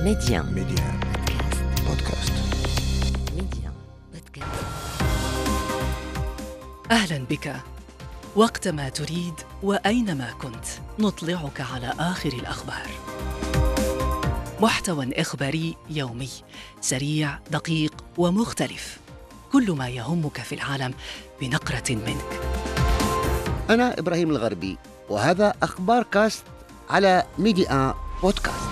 ميديان بودكاست. أهلا بك. وقتما تريد وأينما كنت نطلعك على آخر الأخبار. محتوى إخباري يومي سريع دقيق ومختلف، كل ما يهمك في العالم بنقرة منك. أنا إبراهيم الغربي، وهذا أخبار كاست على ميديان بودكاست.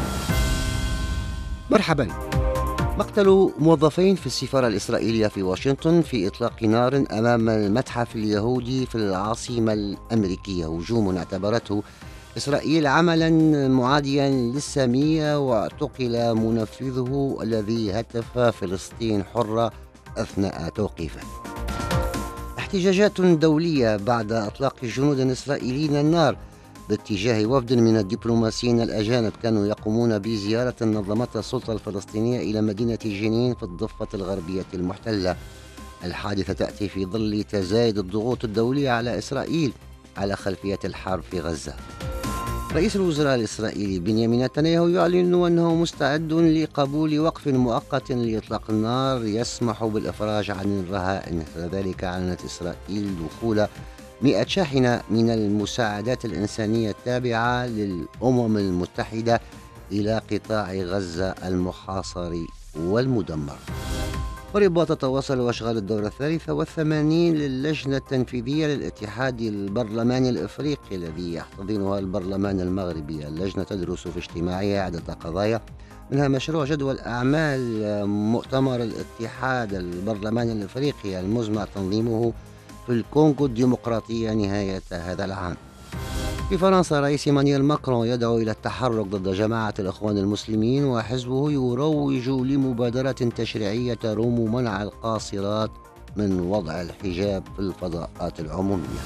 مرحبا. مقتل موظفين في السفارة الإسرائيلية في واشنطن في إطلاق نار أمام المتحف اليهودي في العاصمة الأمريكية هجوم اعتبرته إسرائيل عملا معاديا للسامية، واعتقل منفذه الذي هتف فلسطين حرة أثناء توقيفه. احتجاجات دولية بعد إطلاق الجنود الإسرائيليين النار باتجاه وفد من الدبلوماسيين الأجانب كانوا يقومون بزيارة نظمتها السلطة الفلسطينية إلى مدينة جنين في الضفة الغربية المحتلة. الحادثة تأتي في ظل تزايد الضغوط الدولية على إسرائيل على خلفية الحرب في غزة. رئيس الوزراء الإسرائيلي بنيامين نتنياهو يعلن أنه مستعد لقبول وقف مؤقت لإطلاق النار يسمح بالإفراج عن الرهائن. كذلك أعلنت إسرائيل دخول 100 شاحنة من المساعدات الإنسانية التابعة للأمم المتحدة إلى قطاع غزة المحاصر والمدمر. وربما تتواصل أشغال الدورة 83 للجنة التنفيذية للاتحاد البرلماني الإفريقي الذي يحتضنها البرلمان المغربي. اللجنة تدرس في اجتماعها عدة قضايا، منها مشروع جدول أعمال مؤتمر الاتحاد البرلماني الإفريقي المزمع تنظيمه في الكونغو الديمقراطية نهاية هذا العام. في فرنسا، رئيس إيمانويل ماكرون يدعو إلى التحرك ضد جماعة الإخوان المسلمين، وحزبه يروج لمبادرة تشريعية تروم منع القاصرات من وضع الحجاب في الفضاءات العمومية.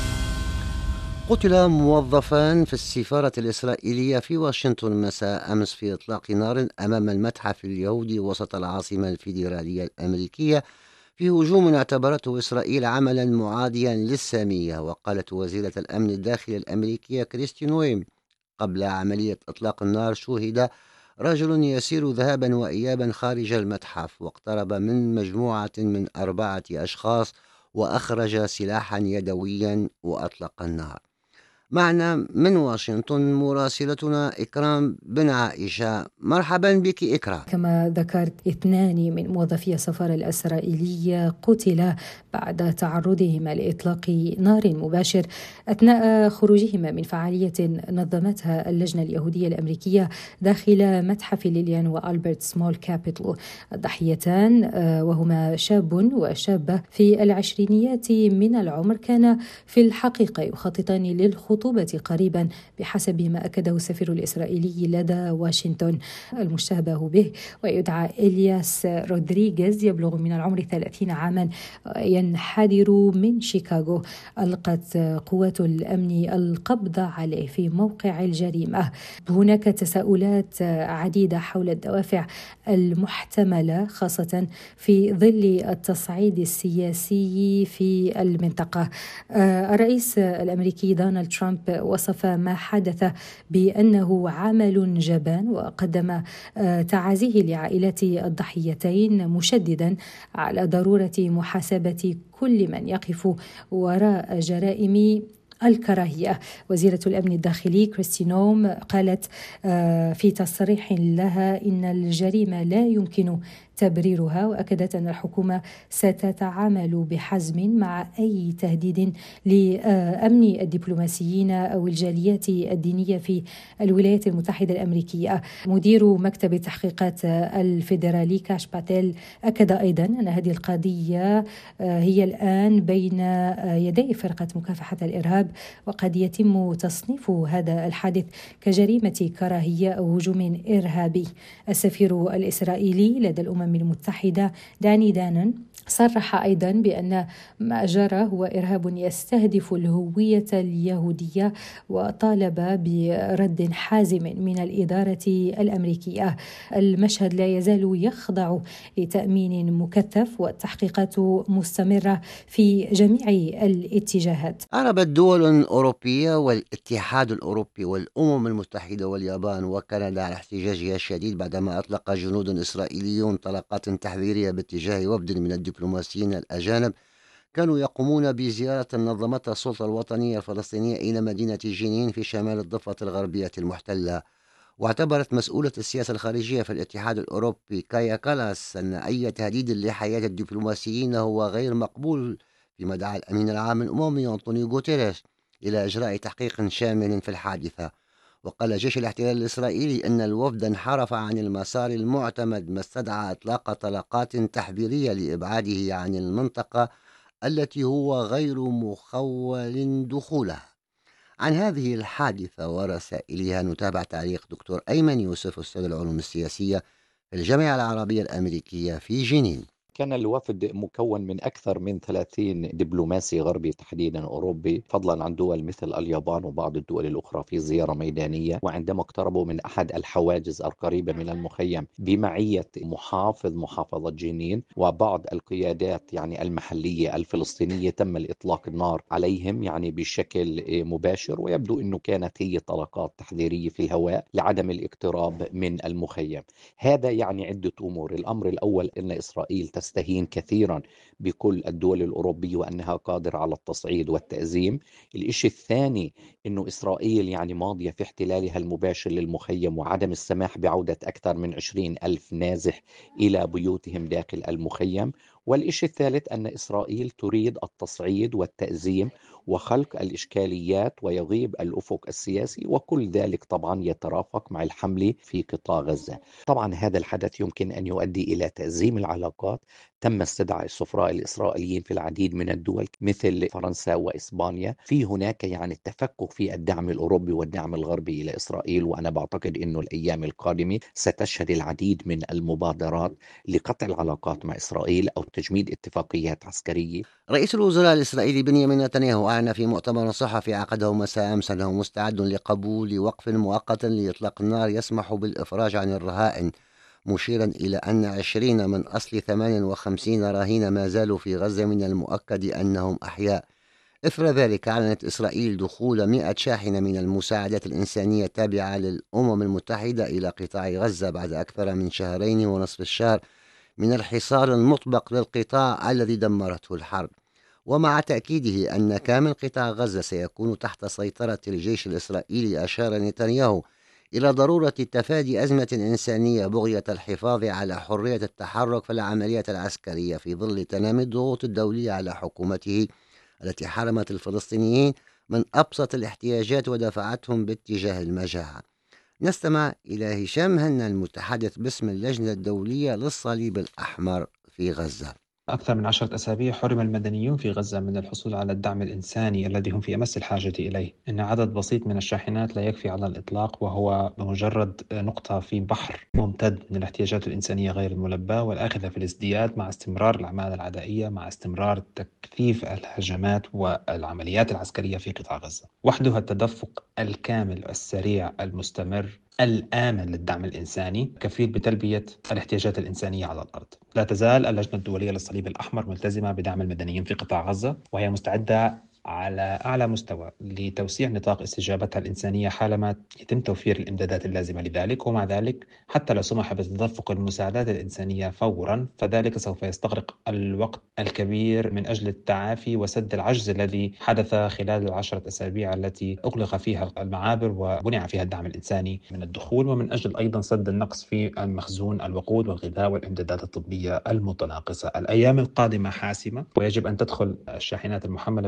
قتل موظفان في السفارة الإسرائيلية في واشنطن مساء أمس في إطلاق نار أمام المتحف اليهودي وسط العاصمة الفيدرالية الأمريكية في هجوم اعتبرته إسرائيل عملا معاديا للسامية. وقالت وزيرة الأمن الداخلي الأمريكية كريستين نويم قبل عملية إطلاق النار: شوهد رجل يسير ذهابا وإيابا خارج المتحف، واقترب من مجموعة من 4 أشخاص وأخرج سلاحا يدويا وأطلق النار. معنا من واشنطن مراسلتنا إكرام بن عائشة. مرحبا بك إكرام. كما ذكرت، 2 من موظفي السفارة الإسرائيلية قتلا بعد تعرضهما لإطلاق نار مباشر أثناء خروجهما من فعالية نظمتها اللجنة اليهودية الأمريكية داخل متحف ليليان وألبرت سمول كابيتال. الضحيتان وهما شاب وشابة في العشرينيات من العمر كان في الحقيقة يخططان للخطوبة قريبا بحسب ما أكده السفير الإسرائيلي لدى واشنطن. المشتبه به ويدعى إلياس رودريغيز يبلغ من العمر 30 عاما، ينحدر من شيكاغو. ألقت قوات الأمن القبض عليه في موقع الجريمة. هناك تساؤلات عديدة حول الدوافع المحتملة، خاصة في ظل التصعيد السياسي في المنطقة. الرئيس الأمريكي دونالد ترامب وصف ما حدث بأنه عمل جبان، وقدم تعازيه لعائلات الضحيتين، مشددا على ضرورة محاسبة كل من يقف وراء جرائم الكراهية. وزيرة الأمن الداخلي كريستين نويم قالت في تصريح لها إن الجريمة لا يمكن تبريرها، وأكدت أن الحكومة ستتعامل بحزم مع أي تهديد لأمن الدبلوماسيين أو الجاليات الدينية في الولايات المتحدة الأمريكية. مدير مكتب التحقيقات الفيدرالي كاش باتيل أكد أيضا أن هذه القضية هي الآن بين يدي فرقة مكافحة الإرهاب، وقد يتم تصنيف هذا الحادث كجريمة كراهية أو هجوم إرهابي. السفير الإسرائيلي لدى الأمم المتحدة داني دانون صرح أيضا بأن ما جرى هو إرهاب يستهدف الهوية اليهودية، وطالب برد حازم من الإدارة الأمريكية. المشهد لا يزال يخضع لتأمين مكثف، والتحقيقات مستمرة في جميع الاتجاهات. أعربت دول أوروبية والاتحاد الأوروبي والأمم المتحدة واليابان وكندا على احتجاجها الشديد بعدما أطلق جنود إسرائيليون طلقات تحذيرية باتجاه وفد من الدبلوماسيين الأجانب كانوا يقومون بزيارة نظمتها السلطة الوطنية الفلسطينية إلى مدينة جنين في شمال الضفة الغربية المحتلة. واعتبرت مسؤولة السياسة الخارجية في الاتحاد الأوروبي كايا كالاس أن أي تهديد لحياة الدبلوماسيين هو غير مقبول، فيما دعا الأمين العام الأممي أنطونيو غوتيريش إلى إجراء تحقيق شامل في الحادثة. وقال جيش الاحتلال الإسرائيلي أن الوفد انحرف عن المسار المعتمد، ما استدعى إطلاق طلقات تحذيرية لإبعاده عن المنطقة التي هو غير مخول دخولها. عن هذه الحادثة ورسائلها نتابع تعليق دكتور أيمن يوسف، أستاذ العلوم السياسية في الجامعة العربية الأمريكية في جنين. كان الوفد مكون من أكثر من 30 دبلوماسي غربي تحديدا أوروبي، فضلا عن دول مثل اليابان وبعض الدول الأخرى في زيارة ميدانية. وعندما اقتربوا من أحد الحواجز القريبة من المخيم بمعية محافظ محافظة جنين وبعض القيادات المحلية الفلسطينية، تم الإطلاق النار عليهم بشكل مباشر، ويبدو أنه كانت هي طلقات تحذيرية في الهواء لعدم الاقتراب من المخيم. هذا عدة أمور. الأمر الأول أن إسرائيل تستهين كثيرا بكل الدول الأوروبية وأنها قادرة على التصعيد والتأزيم. الإشي الثاني أنه إسرائيل ماضية في احتلالها المباشر للمخيم وعدم السماح بعودة أكثر من 20,000 نازح إلى بيوتهم داخل المخيم. والإشي الثالث أن إسرائيل تريد التصعيد والتأزيم وخلق الإشكاليات ويغيب الأفق السياسي، وكل ذلك طبعا يترافق مع الحملة في قطاع غزة. طبعا هذا الحدث يمكن أن يؤدي إلى تأزيم العلاقات. تم استدعاء السفراء الإسرائيليين في العديد من الدول مثل فرنسا وإسبانيا. في هناك التفكك في الدعم الأوروبي والدعم الغربي إلى إسرائيل، وأنا بعتقد أنه الأيام القادمة ستشهد العديد من المبادرات لقطع العلاقات مع إسرائيل أو تجميد اتفاقيات عسكرية. رئيس الوزراء الإسرائيلي بنيامين نتنياهو أعلن في مؤتمر صحفي عقده مساء أمس أنه مستعد لقبول وقف مؤقت لإطلاق النار يسمح بالإفراج عن الرهائن، مشيرا إلى أن 20 من أصل 58 رهينة ما زالوا في غزة من المؤكد أنهم أحياء. إثر ذلك أعلنت إسرائيل دخول 100 شاحنة من المساعدات الإنسانية التابعة للأمم المتحدة إلى قطاع غزة بعد أكثر من 2.5 شهر من الحصار المطبق للقطاع الذي دمرته الحرب. ومع تأكيده أن كامل قطاع غزة سيكون تحت سيطرة الجيش الإسرائيلي، أشار نتنياهو إلى ضرورة تفادي أزمة إنسانية بغية الحفاظ على حرية التحرك في العمليات العسكرية في ظل تنامي الضغوط الدولية على حكومته التي حرمت الفلسطينيين من أبسط الاحتياجات ودفعتهم باتجاه المجاعة. نستمع إلى هشام هنا المتحدث باسم اللجنة الدولية للصليب الأحمر في غزة. أكثر من 10 أسابيع حرم المدنيون في غزة من الحصول على الدعم الإنساني الذي هم في أمس الحاجة إليه. إن عدد بسيط من الشاحنات لا يكفي على الإطلاق، وهو بمجرد نقطة في بحر ممتد من الاحتياجات الإنسانية غير الملباة والآخذة في الازدياد مع استمرار الأعمال العدائية، مع استمرار تكثيف الهجمات والعمليات العسكرية في قطاع غزة. وحدها التدفق الكامل السريع المستمر الآمن للدعم الإنساني كفيل بتلبية الاحتياجات الإنسانية على الأرض. لا تزال اللجنة الدولية للصليب الأحمر ملتزمة بدعم المدنيين في قطاع غزة، وهي مستعدة على أعلى مستوى لتوسيع نطاق استجابتها الإنسانية حالما يتم توفير الإمدادات اللازمة لذلك. ومع ذلك حتى لو سمح بتدفق المساعدات الإنسانية فورا، فذلك سوف يستغرق الوقت الكبير من أجل التعافي وسد العجز الذي حدث خلال 10 أسابيع التي أغلق فيها المعابر ومنع فيها الدعم الإنساني من الدخول، ومن أجل أيضا سد النقص في المخزون الوقود والغذاء والإمدادات الطبية المتناقصة. الأيام القادمة حاسمة، ويجب أن تدخل الشاحنات المحملة بمختلف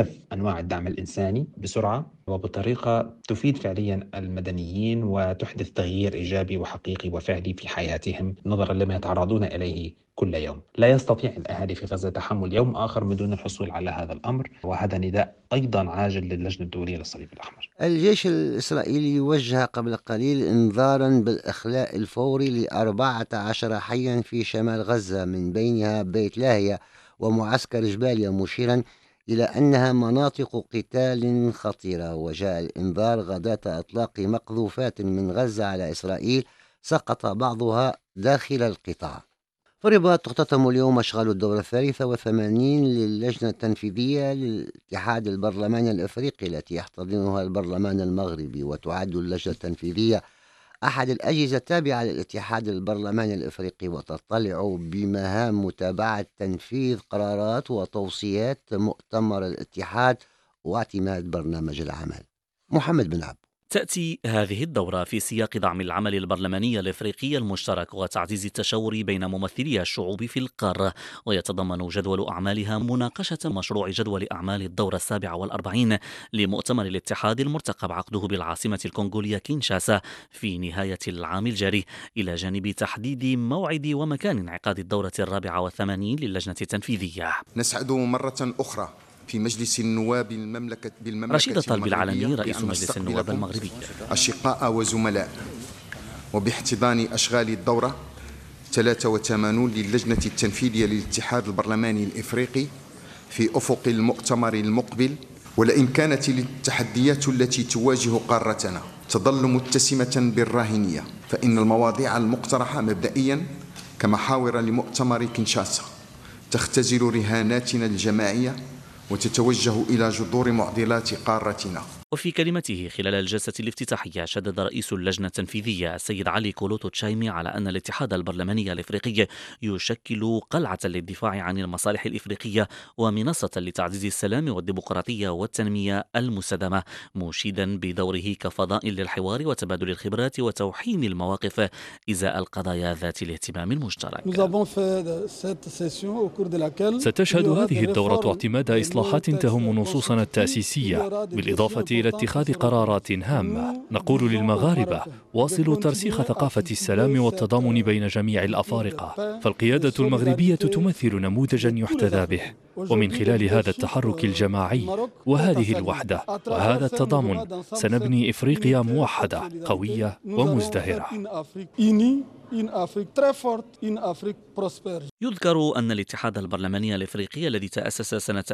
بمختلف أنواع الدعم الإنساني بسرعة وبطريقة تفيد فعليا المدنيين وتحدث تغيير إيجابي وحقيقي وفعلي في حياتهم نظرا لما يتعرضون إليه كل يوم. لا يستطيع الأهالي في غزة تحمل يوم آخر من دون الحصول على هذا الأمر، وهذا نداء أيضا عاجل للجنة الدولية للصليب الأحمر. الجيش الإسرائيلي وجه قبل قليل إنذارا بالإخلاء الفوري ل14 حيا في شمال غزة، من بينها بيت لاهيا ومعسكر جباليا، مشيرا إلى أنها مناطق قتال خطيرة. وجاء الإنذار غداة إطلاق مقذوفات من غزة على إسرائيل سقط بعضها داخل القطاع. في الرباط تختتم اليوم أشغال الدورة 83 للجنة التنفيذية للاتحاد البرلماني الإفريقي التي يحتضنها البرلمان المغربي، وتعد اللجنة التنفيذية أحد الأجهزة التابعة للاتحاد البرلماني الإفريقي، وتطلع بمهام متابعة تنفيذ قرارات وتوصيات مؤتمر الاتحاد واعتماد برنامج العمل. محمد بن عبد. تأتي هذه الدورة في سياق دعم العمل البرلماني الإفريقي المشترك وتعزيز التشاور بين ممثلي الشعوب في القارة، ويتضمن جدول أعمالها مناقشة مشروع جدول أعمال الدورة 47 لمؤتمر الاتحاد المرتقب عقده بالعاصمة الكونغولية كينشاسا في نهاية العام الجاري، إلى جانب تحديد موعد ومكان انعقاد الدورة 84 للجنة التنفيذية. نسعد مرة أخرى في مجلس النواب بالمملكة رشيد الطلبي العلمي رئيس مجلس النواب المغربي. أشقاء وزملاء، وباحتضان أشغال الدورة 83 للجنة التنفيذية للاتحاد البرلماني الإفريقي في أفق المؤتمر المقبل، ولئن كانت التحديات التي تواجه قارتنا تظل متسمة بالراهنية، فإن المواضيع المقترحة مبدئيا كمحاور لمؤتمر كينشاسا تختزل رهاناتنا الجماعية وتتوجه إلى جذور معضلات قارتنا. وفي كلمته خلال الجلسة الافتتاحية شدد رئيس اللجنة التنفيذية السيد علي كولوتو تشايمي على أن الاتحاد البرلماني الإفريقي يشكل قلعة للدفاع عن المصالح الإفريقية ومنصة لتعزيز السلام والديمقراطية والتنمية المستدامة، مشيدا بدوره كفضاء للحوار وتبادل الخبرات وتوحيم المواقف إزاء القضايا ذات الاهتمام المشترك. ستشهد هذه الدورة اعتماد إصلاحات تهم نصوصنا التأسيسية، بالإضافة إلى اتخاذ قرارات هامة. نقول للمغاربة: واصلوا ترسيخ ثقافة السلام والتضامن بين جميع الأفارقة، فالقيادة المغربية تمثل نموذجا يحتذى به، ومن خلال هذا التحرك الجماعي وهذه الوحدة وهذا التضامن سنبني إفريقيا موحدة قوية ومزدهرة. يذكر أن الاتحاد البرلماني الإفريقي الذي تأسس سنة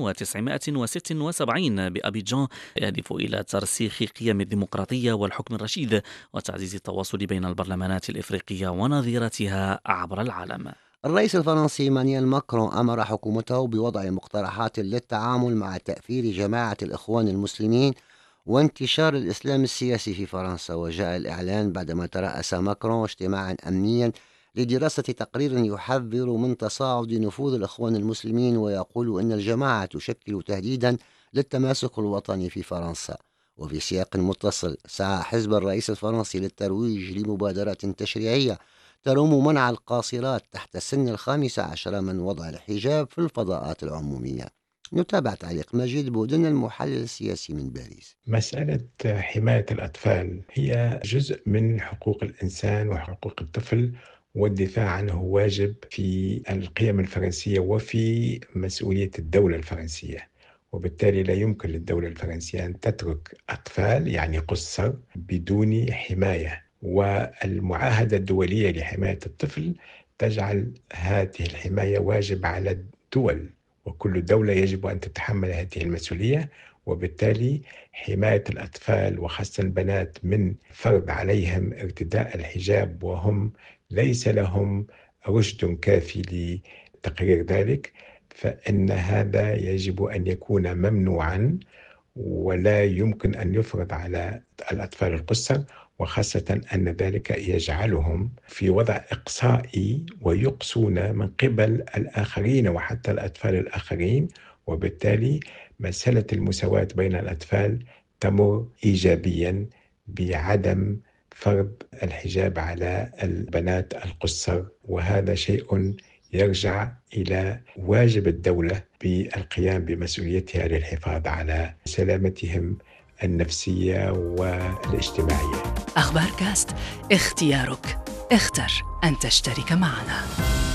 1976 بأبيجان يهدف إلى ترسيخ قيم الديمقراطية والحكم الرشيد وتعزيز التواصل بين البرلمانات الإفريقية ونظيرتها عبر العالم. الرئيس الفرنسي إيمانويل ماكرون أمر حكومته بوضع مقترحات للتعامل مع تأثير جماعة الإخوان المسلمين وانتشار الإسلام السياسي في فرنسا. وجاء الإعلان بعدما ترأس ماكرون اجتماعا أمنيا لدراسة تقرير يحذر من تصاعد نفوذ الإخوان المسلمين، ويقول أن الجماعة تشكل تهديدا للتماسك الوطني في فرنسا. وفي سياق متصل سعى حزب الرئيس الفرنسي للترويج لمبادرات تشريعية تروم منع القاصرات تحت سن 15 من وضع الحجاب في الفضاءات العمومية. نتابع تعليق مجيد بودن المحلل السياسي من باريس. مسألة حماية الأطفال هي جزء من حقوق الإنسان وحقوق الطفل، والدفاع عنه واجب في القيم الفرنسية وفي مسؤولية الدولة الفرنسية، وبالتالي لا يمكن للدولة الفرنسية أن تترك أطفال يعني قُصّر بدون حماية. والمعاهدة الدولية لحماية الطفل تجعل هذه الحماية واجب على الدول، وكل دولة يجب أن تتحمل هذه المسؤولية. وبالتالي حماية الأطفال وخاصة البنات من فرض عليهم ارتداء الحجاب وهم ليس لهم رشد كافي لتقرير ذلك، فإن هذا يجب أن يكون ممنوعا ولا يمكن أن يفرض على الأطفال القُصّر، وخاصة أن ذلك يجعلهم في وضع إقصائي ويقصون من قبل الآخرين وحتى الأطفال الآخرين، وبالتالي مسألة المساواة بين الأطفال تمر إيجابيا بعدم فرض الحجاب على البنات القُصّر. وهذا شيء يرجع إلى واجب الدولة بالقيام بمسؤوليتها للحفاظ على سلامتهم النفسية والاجتماعية. أخبار كاست، اختيارك، اختر أن تشترك معنا.